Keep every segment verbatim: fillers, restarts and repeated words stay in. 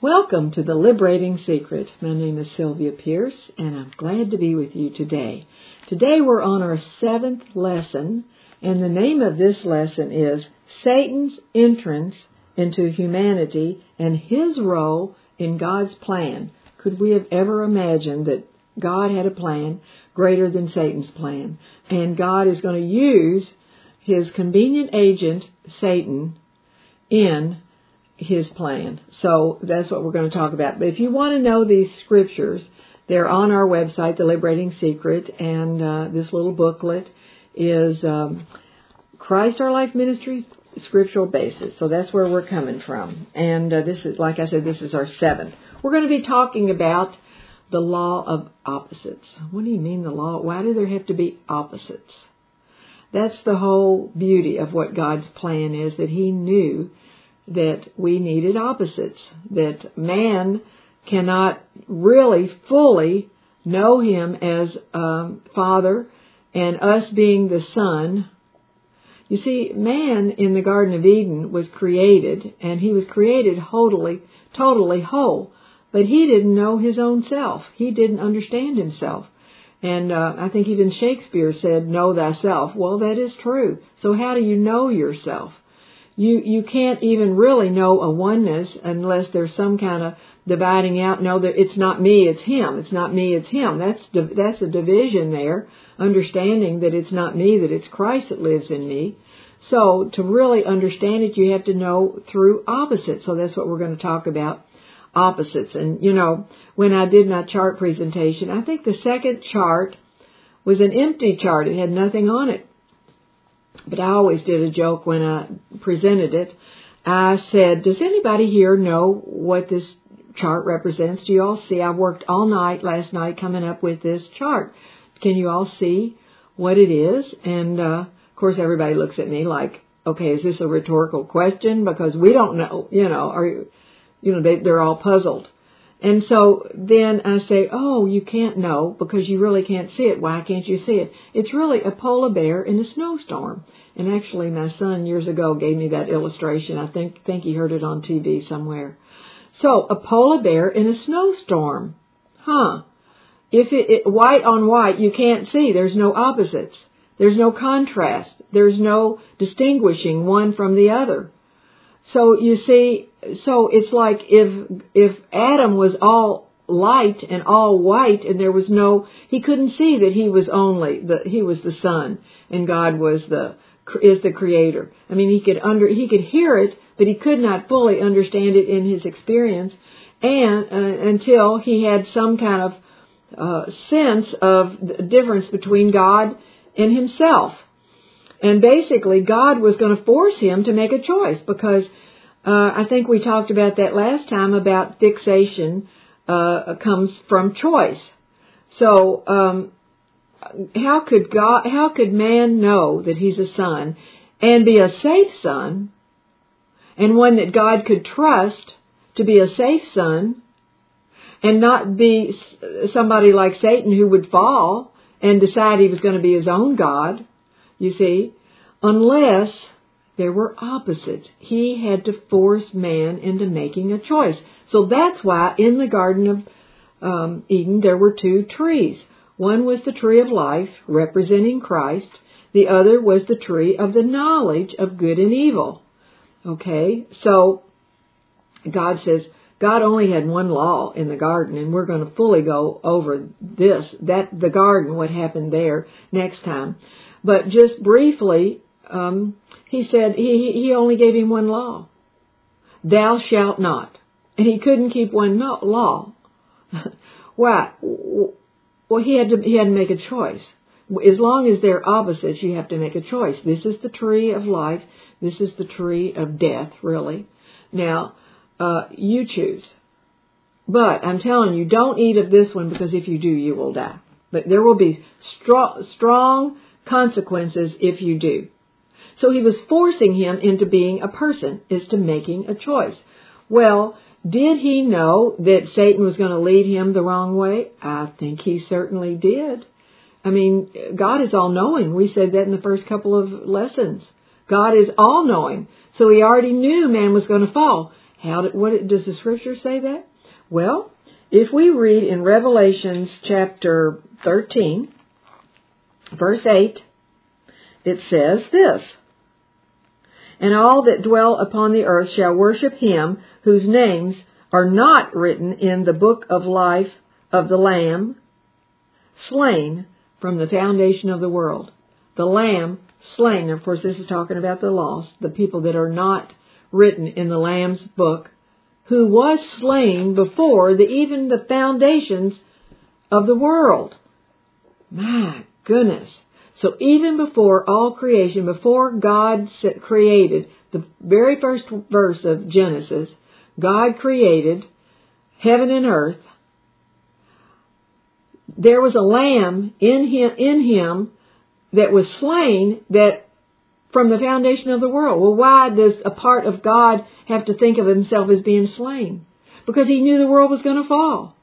Welcome to The Liberating Secret. My name is Sylvia Pierce, and I'm glad to be with you today. Today we're on our seventh lesson, and the name of this lesson is Satan's Entrance into Humanity and His Role in God's Plan. Could we have ever imagined that God had a plan greater than Satan's plan? And God is going to use His convenient agent, Satan, in His plan. So that's what we're going to talk about. But if you want to know these scriptures, they're on our website, The Liberating Secret, and uh, this little booklet is um, Christ Our Life Ministries Scriptural Basis. So that's where we're coming from. And uh, this is, like I said, this is our seventh. We're going to be talking about the law of opposites. What do you mean the law? Why do there have to be opposites? That's the whole beauty of what God's plan is, that He knew that we needed opposites, that man cannot really fully know Him as um, Father and us being the Son. You see, man in the Garden of Eden was created, and he was created totally, totally whole, but he didn't know his own self. He didn't understand himself. And uh, I think even Shakespeare said, know thyself. Well, that is true. So how do you know yourself? You you can't even really know a oneness unless there's some kind of dividing out. No, that it's not me, it's Him. It's not me, it's Him. That's that's a division there. Understanding that it's not me, that it's Christ that lives in me. So to really understand it, you have to know through opposites. So that's what we're going to talk about, opposites. And you know, when I did my chart presentation, I think the second chart was an empty chart. It had nothing on it. But I always did a joke when I presented it. I said, does anybody here know what this chart represents? Do you all see? I worked all night last night coming up with this chart. Can you all see what it is? And, uh, of course, everybody looks at me like, okay, is this a rhetorical question? Because we don't know, you know, or, you know, they, they're all puzzled. And so then I say, oh, you can't know because you really can't see it. Why can't you see it? It's really a polar bear in a snowstorm. And actually, my son years ago gave me that illustration. I think think he heard it on T V somewhere. So a polar bear in a snowstorm. Huh. If it, it white on white, you can't see. There's no opposites. There's no contrast. There's no distinguishing one from the other. So you see, so it's like if if Adam was all light and all white, and there was no, he couldn't see that he was only the he was the Son, and God was the is the Creator. I mean, he could under he could hear it, but he could not fully understand it in his experience, and uh, until he had some kind of uh, sense of the difference between God and himself. And basically, God was going to force him to make a choice because uh, I think we talked about that last time about fixation uh, comes from choice. So um, how could God, how could man know that he's a son and be a safe son and one that God could trust to be a safe son and not be somebody like Satan who would fall and decide he was going to be his own God? You see, unless there were opposites. He had to force man into making a choice. So that's why in the Garden of um, Eden there were two trees. One was the tree of life, representing Christ. The other was the tree of the knowledge of good and evil. Okay, so God says, God only had one law in the garden, and we're going to fully go over this, that the garden, what happened there next time. But just briefly, um, he said he, he only gave him one law. Thou shalt not. And he couldn't keep one no, law. Why? Well, he had to he had to make a choice. As long as they're opposites, you have to make a choice. This is the tree of life. This is the tree of death, really. Now, uh, you choose. But I'm telling you, don't eat of this one because if you do, you will die. But there will be strong, strong consequences if you do. So he was forcing him into being a person, is to making a choice. Well, did he know that Satan was going to lead him the wrong way? I think he certainly did. I mean, God is all-knowing. We said that in the first couple of lessons. God is all-knowing. So he already knew man was going to fall. How did, what does the Scripture say that? Well, if we read in Revelations chapter thirteen, verse eight, it says this, "And all that dwell upon the earth shall worship him whose names are not written in the book of life of the Lamb, slain from the foundation of the world." The Lamb slain. Of course, this is talking about the lost, the people that are not written in the Lamb's book, who was slain before the, even the foundations of the world. My goodness. So even before all creation, before God created, the very first verse of Genesis, God created heaven and earth. There was a lamb in him, in him that was slain that from the foundation of the world. Well, why does a part of God have to think of himself as being slain? Because he knew the world was going to fall.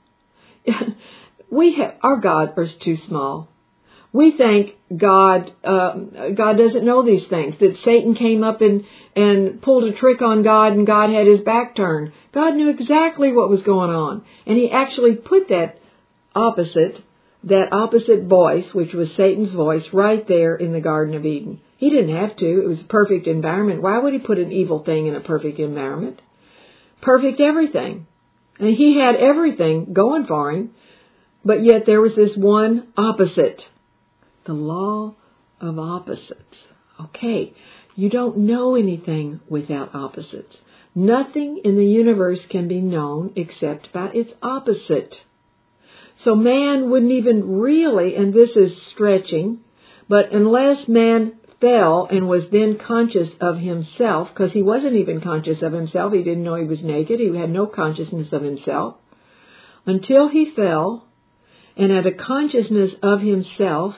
we have, our God is too small. We think God uh, God doesn't know these things, that Satan came up and, and pulled a trick on God and God had his back turned. God knew exactly what was going on. And he actually put that opposite, that opposite voice, which was Satan's voice, right there in the Garden of Eden. He didn't have to. It was a perfect environment. Why would he put an evil thing in a perfect environment? Perfect everything. And he had everything going for him, but yet there was this one opposite. The law of opposites. Okay, you don't know anything without opposites. Nothing in the universe can be known except by its opposite. So man wouldn't even really, and this is stretching, but unless man fell and was then conscious of himself, because he wasn't even conscious of himself, he didn't know he was naked, he had no consciousness of himself, until he fell and had a consciousness of himself,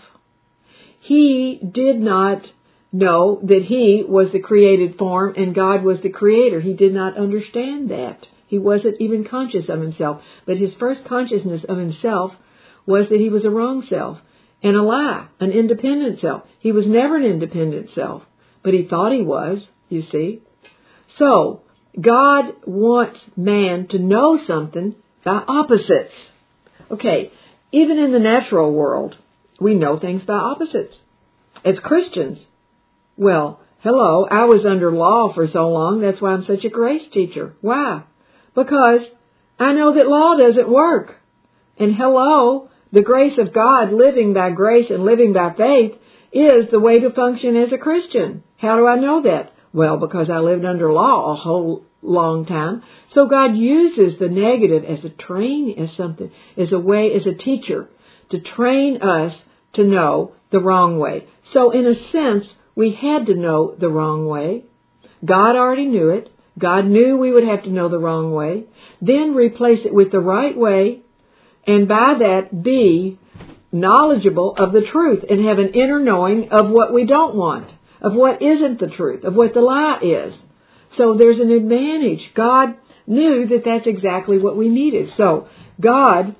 he did not know that he was the created form and God was the creator. He did not understand that. He wasn't even conscious of himself. But his first consciousness of himself was that he was a wrong self and a lie, an independent self. He was never an independent self, but he thought he was, you see. So, God wants man to know something by opposites. Okay, even in the natural world, we know things by opposites. As Christians, well, hello, I was under law for so long, that's why I'm such a grace teacher. Why? Because I know that law doesn't work. And hello, the grace of God, living by grace and living by faith, is the way to function as a Christian. How do I know that? Well, because I lived under law a whole long time. So God uses the negative as a train, as something, as a way, as a teacher, to train us to know the wrong way. So in a sense, we had to know the wrong way. God already knew it. God knew we would have to know the wrong way. Then replace it with the right way, and by that be knowledgeable of the truth and have an inner knowing of what we don't want, of what isn't the truth, of what the lie is. So there's an advantage. God knew that that's exactly what we needed. So God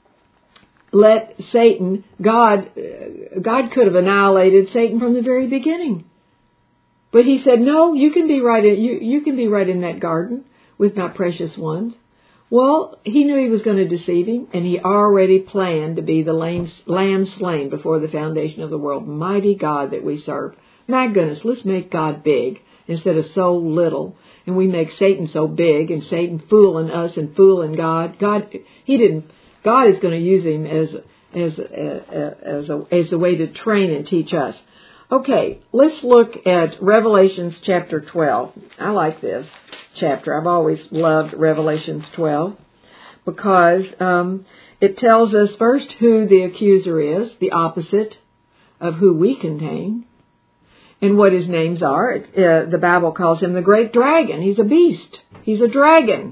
let Satan, God, God could have annihilated Satan from the very beginning. But he said, no, you can be right in, you, you can be right in that garden with my precious ones. Well, he knew he was going to deceive him, and he already planned to be the lamb, lamb slain before the foundation of the world. Mighty God that we serve. My goodness, let's make God big instead of so little. And we make Satan so big, and Satan fooling us and fooling God. God, he didn't. God is going to use him as as as a, as a way to train and teach us. Okay, let's look at Revelations chapter twelve. I like this chapter. I've always loved Revelations twelve because um, it tells us first who the accuser is, the opposite of who we contain, and what his names are. Uh, the Bible calls him the great dragon. He's a beast. He's a dragon.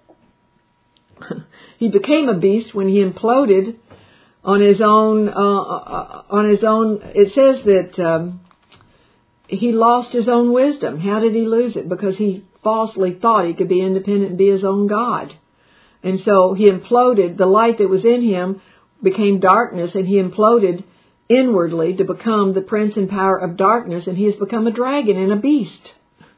He became a beast when he imploded on his own. Uh, on his own, it says that um, he lost his own wisdom. How did he lose it? Because he falsely thought he could be independent and be his own God. And so he imploded. The light that was in him became darkness, and he imploded inwardly to become the prince and power of darkness, and he has become a dragon and a beast.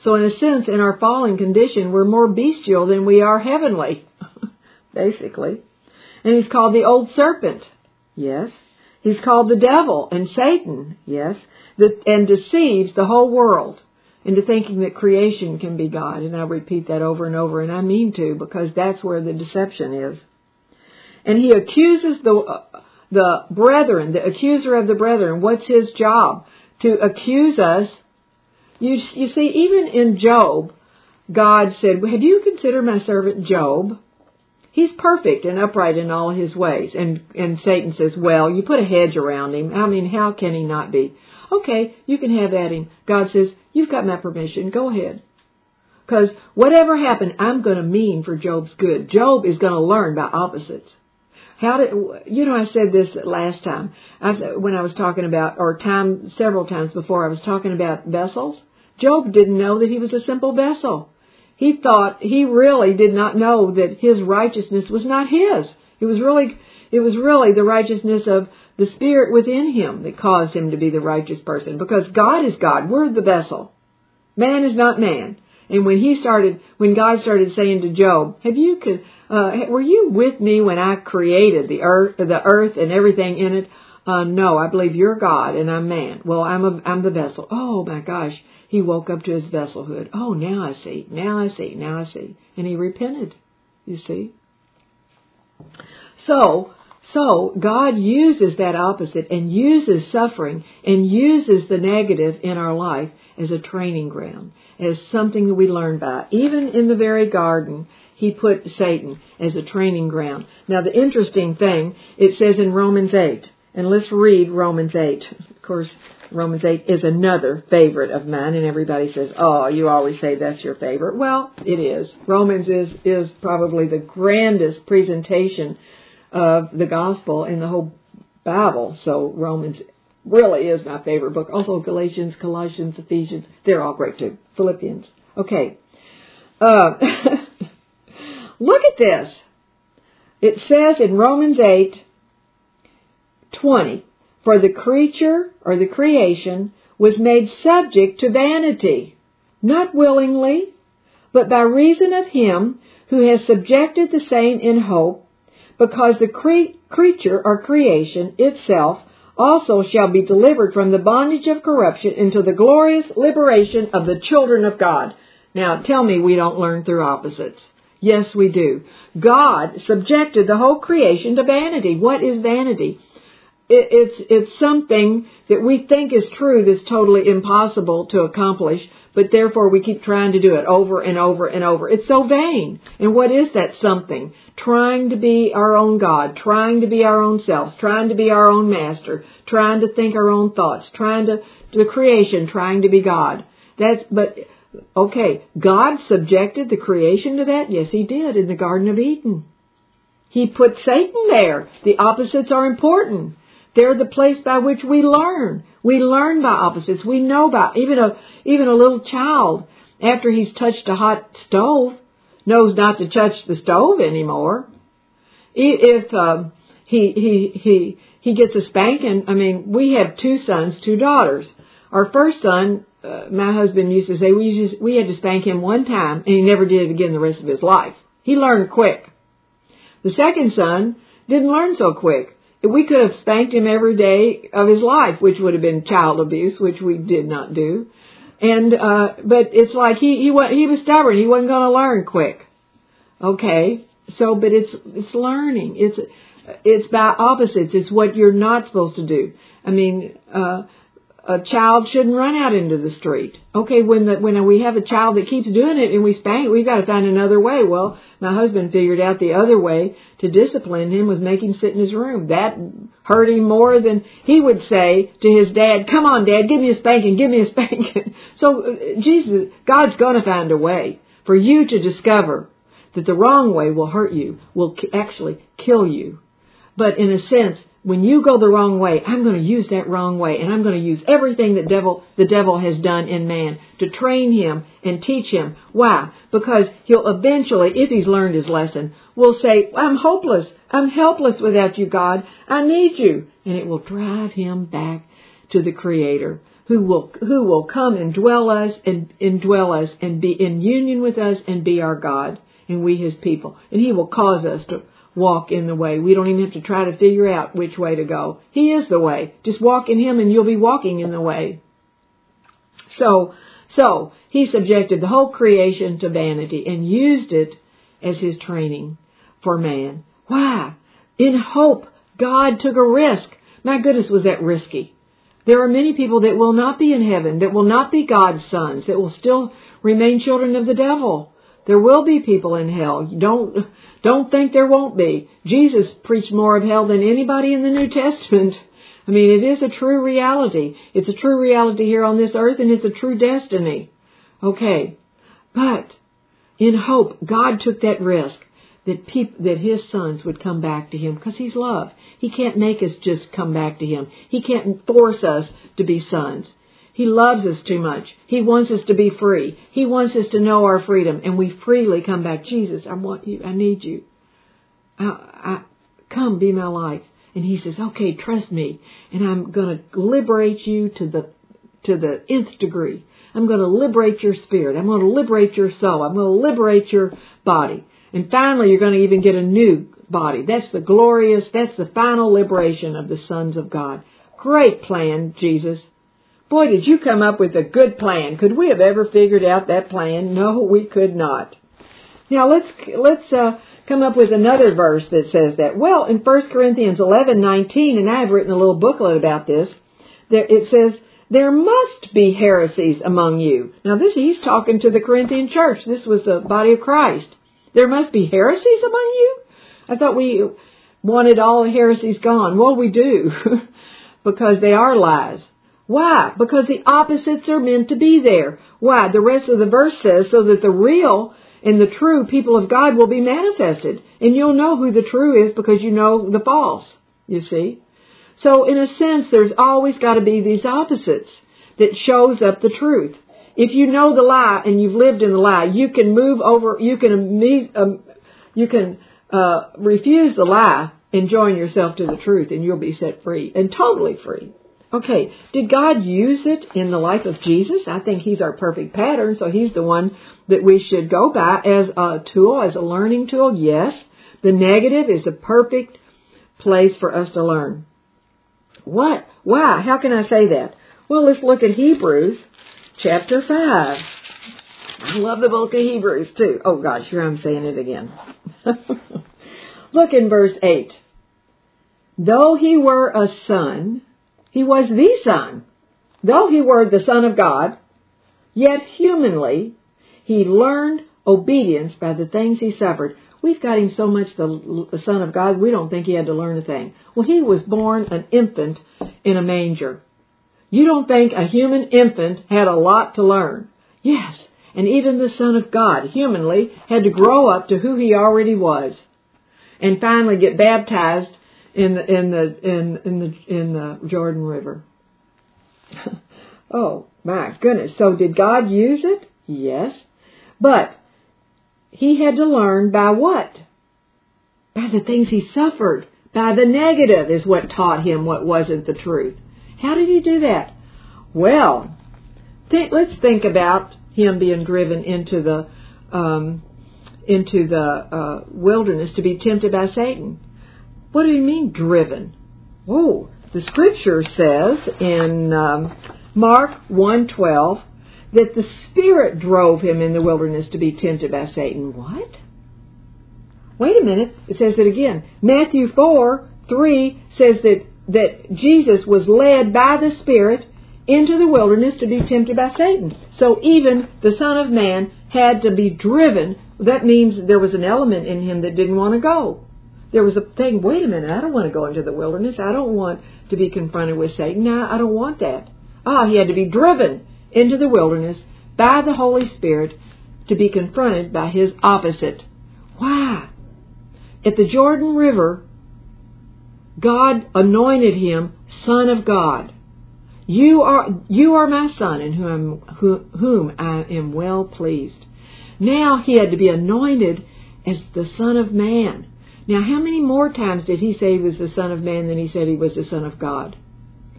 So in a sense, in our fallen condition, we're more bestial than we are heavenly, basically. And he's called the old serpent. Yes. He's called the devil and Satan. Yes. That, and deceives the whole world into thinking that creation can be God. And I repeat that over and over, and I mean to, because that's where the deception is. And he accuses the uh, the brethren, the accuser of the brethren. What's his job? To accuse us. You, you see, even in Job, God said, have you considered my servant Job? He's perfect and upright in all his ways. And, and Satan says, well, you put a hedge around him. I mean, how can he not be? Okay, you can have at him. God says, you've got my permission. Go ahead. Because whatever happened, I'm going to mean for Job's good. Job is going to learn by opposites. How did, you know, I said this last time I, when I was talking about, or time, several times before I was talking about vessels. Job didn't know that he was a simple vessel. He thought, he really did not know that his righteousness was not his. It was really, it was really the righteousness of the Spirit within him that caused him to be the righteous person. Because God is God. We're the vessel. Man is not man. And when he started, when God started saying to Job, "Have you, uh, were you with me when I created the earth, the earth and everything in it?" Uh, no, I believe you're God and I'm man. Well, I'm a, I'm the vessel. Oh my gosh, he woke up to his vesselhood. Oh, now I see. Now I see. Now I see. And he repented. You see. So. So, God uses that opposite and uses suffering and uses the negative in our life as a training ground, as something that we learn by. Even in the very garden, he put Satan as a training ground. Now, the interesting thing, it says in Romans eight, and let's read Romans eight. Of course, Romans eight is another favorite of mine, and everybody says, oh, you always say that's your favorite. Well, it is. Romans is, is probably the grandest presentation of the gospel in the whole Bible. So Romans really is my favorite book. Also Galatians, Colossians, Ephesians, they're all great too. Philippians. Okay. Uh, look at this. It says in Romans eight twenty, for the creature or the creation was made subject to vanity, not willingly, but by reason of him who has subjected the same in hope, because the cre- creature or creation itself also shall be delivered from the bondage of corruption into the glorious liberation of the children of God. Now, tell me we don't learn through opposites. Yes, we do. God subjected the whole creation to vanity. What is vanity? It, it's, it's something that we think is true that's totally impossible to accomplish, but therefore we keep trying to do it over and over and over. It's so vain. And what is that something? Trying to be our own God, trying to be our own selves, trying to be our own master, trying to think our own thoughts, trying to, the creation, trying to be God. That's, but, okay, God subjected the creation to that? Yes, he did in the Garden of Eden. He put Satan there. The opposites are important. They're the place by which we learn. We learn by opposites. We know by, even a, even a little child, after he's touched a hot stove, knows not to touch the stove anymore. If um, he, he, he, he gets a spanking, I mean, we have two sons, two daughters. Our first son, uh, my husband used to say, we, just, we had to spank him one time, and he never did it again the rest of his life. He learned quick. The second son didn't learn so quick. We could have spanked him every day of his life, which would have been child abuse, which we did not do. And uh but it's like he he was he was stubborn. He wasn't going to learn quick. Okay, so but it's it's learning. It's it's by opposites. It's what you're not supposed to do. I mean, uh a child shouldn't run out into the street. Okay, when the, when we have a child that keeps doing it and we spank, we've got to find another way. Well, my husband figured out the other way to discipline him was make him sit in his room. That hurt him more than he would say to his dad, "Come on, Dad, give me a spanking, give me a spanking." So uh, Jesus, God's going to find a way for you to discover that the wrong way will hurt you, will actually kill you. But in a sense, when you go the wrong way, I'm going to use that wrong way, and I'm going to use everything that devil, the devil has done in man to train him and teach him. Why? Because he'll eventually, if he's learned his lesson, will say, "I'm hopeless. I'm helpless without you, God. I need you." And it will drive him back to the Creator. who will who will come and dwell us and indwell us and be in union with us and be our God, and we His people. And He will cause us to walk in the way. We don't even have to try to figure out which way to go. He is the way. Just walk in Him and you'll be walking in the way. So, so He subjected the whole creation to vanity and used it as His training for man. Why? In hope, God took a risk. My goodness, was that risky. There are many people that will not be in heaven, that will not be God's sons, that will still remain children of the devil. There will be people in hell. Don't, don't think there won't be. Jesus preached more of hell than anybody in the New Testament. I mean, it is a true reality. It's a true reality here on this earth, and it's a true destiny. Okay. But in hope, God took that risk that peop- that His sons would come back to Him because He's love. He can't make us just come back to Him. He can't force us to be sons. He loves us too much. He wants us to be free. He wants us to know our freedom, and we freely come back. Jesus, I want you. I need you. I, I, come, be my life. And He says, okay, trust me, and I'm going to liberate you to the to the nth degree. I'm going to liberate your spirit. I'm going to liberate your soul. I'm going to liberate your body. And finally, you're going to even get a new body. That's the glorious, that's the final liberation of the sons of God. Great plan, Jesus. Boy, did you come up with a good plan. Could we have ever figured out that plan? No, we could not. Now, let's let's uh, come up with another verse that says that. Well, in First Corinthians eleven nineteen, and I've written a little booklet about this, there it says, there must be heresies among you. Now, this he's talking to the Corinthian church. This was the body of Christ. There must be heresies among you? I thought we wanted all the heresies gone. Well, we do, because they are lies. Why? Because the opposites are meant to be there. Why? The rest of the verse says, so that the real and the true people of God will be manifested. And you'll know who the true is because you know the false, you see. So in a sense, there's always got to be these opposites that shows up the truth. If you know the lie and you've lived in the lie, you can move over, you can um, you can uh, refuse the lie and join yourself to the truth, and you'll be set free and totally free. Okay, did God use it in the life of Jesus? I think He's our perfect pattern, so He's the one that we should go by as a tool, as a learning tool. Yes, the negative is a perfect place for us to learn. What? Why? How can I say that? Well, let's look at Hebrews chapter five. I love the book of Hebrews too. Oh gosh, here I'm saying it again. Look in verse eight. Though he were a son, he was the Son. Though he were the Son of God, yet humanly he learned obedience by the things he suffered. We've got him so much the, the Son of God, we don't think he had to learn a thing. Well, he was born an infant in a manger. You don't think a human infant had a lot to learn? Yes, and even the Son of God, humanly, had to grow up to who he already was, and finally get baptized in the in the in in the in the Jordan River. Oh my goodness! So did God use it? Yes, but he had to learn by what? By the things he suffered. By the negative is what taught him what wasn't the truth. How did he do that? Well, th- let's think about him being driven into the um, into the uh, wilderness to be tempted by Satan. What do you mean driven? Oh, the Scripture says in um, Mark one twelve that the Spirit drove him in the wilderness to be tempted by Satan. What? Wait a minute. It says it again. Matthew four three says that, that Jesus was led by the Spirit into the wilderness to be tempted by Satan. So even the Son of Man had to be driven. That means there was an element in him that didn't want to go. There was a thing, wait a minute, I don't want to go into the wilderness. I don't want to be confronted with Satan. No, I don't want that. Ah, he had to be driven into the wilderness by the Holy Spirit to be confronted by his opposite. Why? At the Jordan River, God anointed him Son of God. You are you are my Son, in whom, whom I am well pleased. Now he had to be anointed as the Son of Man. Now, how many more times did he say he was the Son of Man than he said he was the Son of God?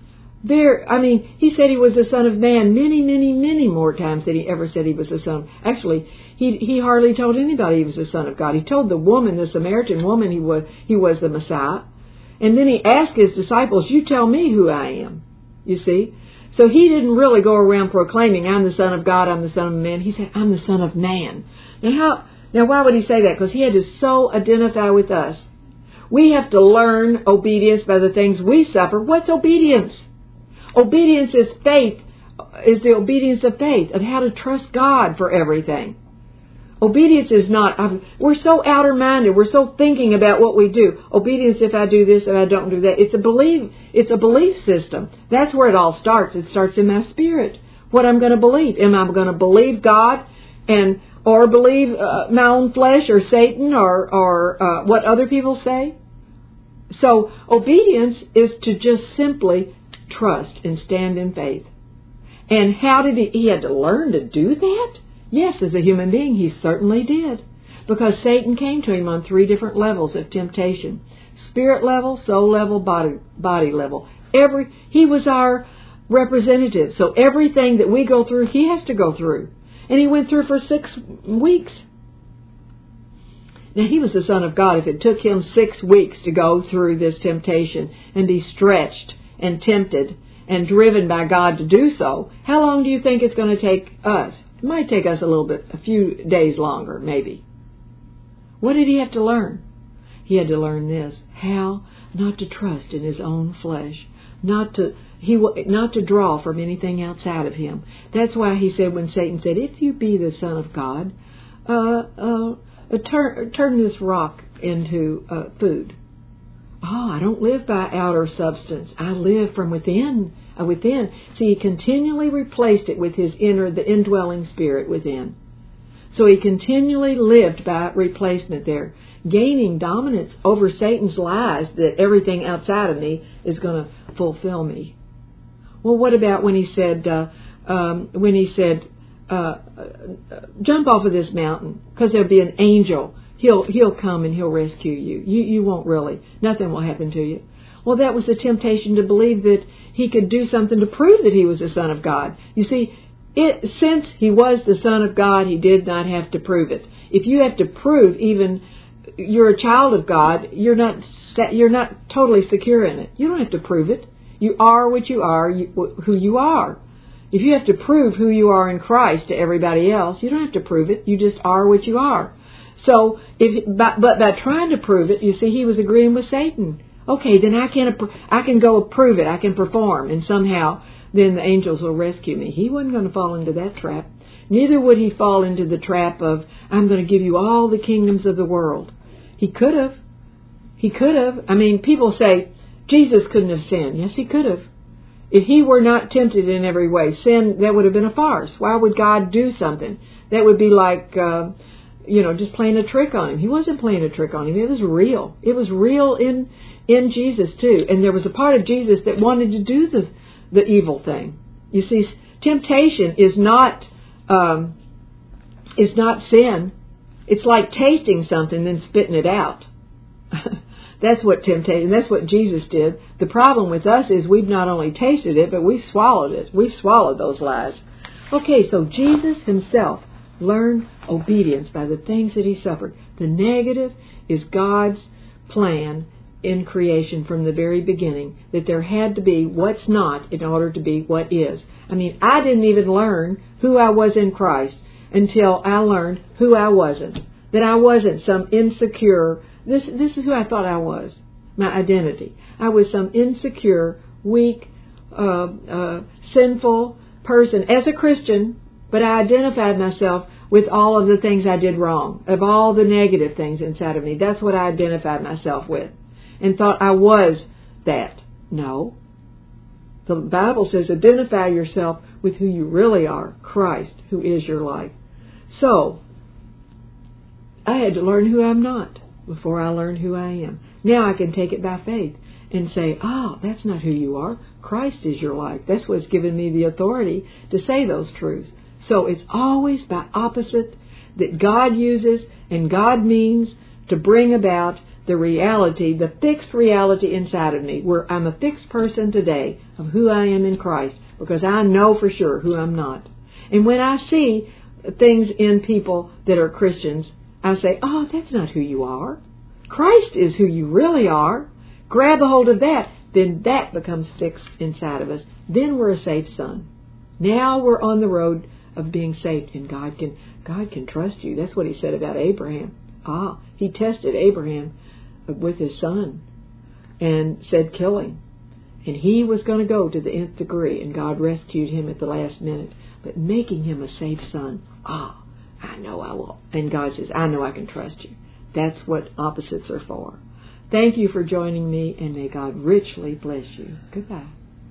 There, I mean, he said he was the Son of Man many, many, many more times than he ever said he was the Son of... Actually, he he hardly told anybody he was the Son of God. He told the woman, the Samaritan woman, he was, he was the Messiah. And then he asked his disciples, you tell me who I am. You see? So he didn't really go around proclaiming, I'm the Son of God, I'm the Son of Man. He said, I'm the Son of Man. Now, how, now why would he say that? Because he had to so identify with us. We have to learn obedience by the things we suffer. What's obedience? Obedience is faith, is the obedience of faith, of how to trust God for everything. Obedience is not, we're so outer-minded, we're so thinking about what we do. Obedience, if I do this, if I don't do that, it's a belief, it's a belief system. That's where it all starts. It starts in my spirit. What I'm going to believe. Am I going to believe God and or believe uh, my own flesh or Satan or, or uh, what other people say? So obedience is to just simply trust and stand in faith. And how did he, he had to learn to do that? Yes, as a human being, he certainly did. Because Satan came to him on three different levels of temptation. Spirit level, soul level, body, body level. Every, he was our representative. So everything that we go through, he has to go through. And he went through for six weeks. Now, he was the Son of God. If it took him six weeks to go through this temptation and be stretched and tempted and driven by God to do so, how long do you think it's going to take us? It might take us a little bit, a few days longer, maybe. What did he have to learn? He had to learn this: how not to trust in his own flesh, not to he not to draw from anything outside of him. That's why he said, when Satan said, "If you be the Son of God, uh, uh, turn turn this rock into uh, food." Oh, I don't live by outer substance. I live from within. Uh, within. See, he continually replaced it with his inner, the indwelling spirit within. So he continually lived by replacement there, gaining dominance over Satan's lies that everything outside of me is going to fulfill me. Well, what about when he said, uh, um, when he said, uh, uh, jump off of this mountain because there'll be an angel. He'll he'll come and he'll rescue you. You you won't really. Nothing will happen to you. Well, that was the temptation to believe that he could do something to prove that he was the Son of God. You see, it, since he was the Son of God, he did not have to prove it. If you have to prove even you're a child of God, you're not you're not totally secure in it. You don't have to prove it. You are what you are, you, who you are. If you have to prove who you are in Christ to everybody else, you don't have to prove it. You just are what you are. So, if but, but by trying to prove it, you see, he was agreeing with Satan. Okay, then I can I can go prove it. I can perform, and somehow then the angels will rescue me. He wasn't going to fall into that trap. Neither would he fall into the trap of, I'm going to give you all the kingdoms of the world. He could have. He could have. I mean, people say Jesus couldn't have sinned. Yes, he could have. If he were not tempted in every way, sin, that would have been a farce. Why would God do something? That would be like, uh, you know, just playing a trick on him. He wasn't playing a trick on him. It was real. It was real in in Jesus, too. And there was a part of Jesus that wanted to do the, the evil thing. You see, temptation is not um, is not sin. It's like tasting something and then spitting it out. That's what temptation, that's what Jesus did. The problem with us is we've not only tasted it, but we've swallowed it. We've swallowed those lies. Okay, so Jesus himself learned obedience by the things that he suffered. The negative is God's plan in creation from the very beginning, that there had to be what's not in order to be what is. I mean, I didn't even learn who I was in Christ until I learned who I wasn't. That I wasn't some insecure, this this is who I thought I was, my identity. I was some insecure, weak, uh, uh, sinful person as a Christian, but I identified myself with all of the things I did wrong, of all the negative things inside of me. That's what I identified myself with, and thought I was that. No. The Bible says identify yourself with who you really are, Christ, who is your life. So, I had to learn who I'm not before I learned who I am. Now I can take it by faith and say, oh, that's not who you are. Christ is your life. That's what's given me the authority to say those truths. So it's always by opposite that God uses and God means to bring about the reality, the fixed reality inside of me, where I'm a fixed person today of who I am in Christ, because I know for sure who I'm not. And when I see things in people that are Christians, I say, oh, that's not who you are. Christ is who you really are. Grab a hold of that. Then that becomes fixed inside of us. Then we're a saved son. Now we're on the road of being saved, and God can God can trust you. That's what he said about Abraham. Ah, he tested Abraham with his son and said, kill him. And he was going to go to the nth degree, and God rescued him at the last minute. But making him a saved son, ah, I know I will. And God says, I know I can trust you. That's what opposites are for. Thank you for joining me, and may God richly bless you. Goodbye.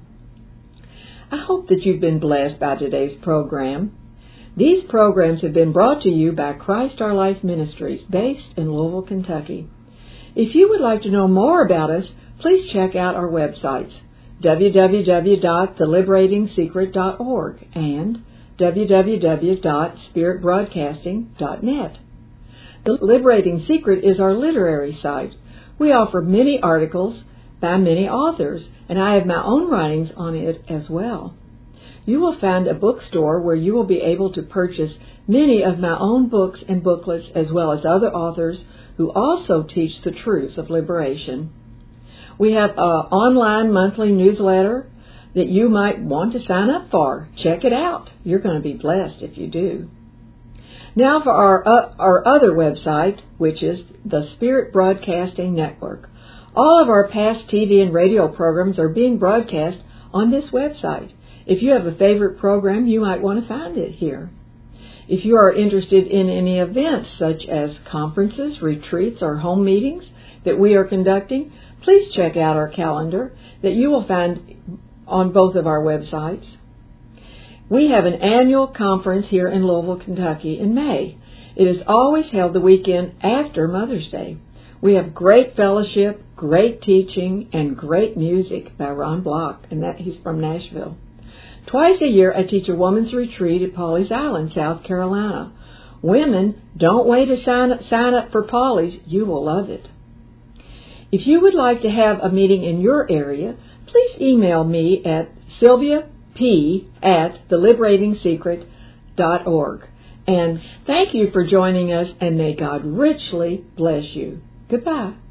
I hope that you've been blessed by today's program. These programs have been brought to you by Christ Our Life Ministries, based in Louisville, Kentucky. If you would like to know more about us, please check out our websites, w w w dot the liberating secret dot org and w w w dot spirit broadcasting dot net. The Liberating Secret is our literary site. We offer many articles by many authors, and I have my own writings on it as well. You will find a bookstore where you will be able to purchase many of my own books and booklets, as well as other authors who also teach the truths of liberation. We have an online monthly newsletter that you might want to sign up for. Check it out. You're going to be blessed if you do. Now for our, uh, our other website, which is the Spirit Broadcasting Network. All of our past T V and radio programs are being broadcast on this website. If you have a favorite program, you might want to find it here. If you are interested in any events, such as conferences, retreats, or home meetings that we are conducting, please check out our calendar that you will find on both of our websites. We have an annual conference here in Louisville, Kentucky in May. It is always held the weekend after Mother's Day. We have great fellowship, great teaching, and great music by Ron Block, and that he's from Nashville. Twice a year, I teach a woman's retreat at Pawleys Island, South Carolina. Women, don't wait to sign up, sign up for Pawleys. You will love it. If you would like to have a meeting in your area, please email me at sylvia p at the liberating secret dot org. And thank you for joining us, and may God richly bless you. Goodbye.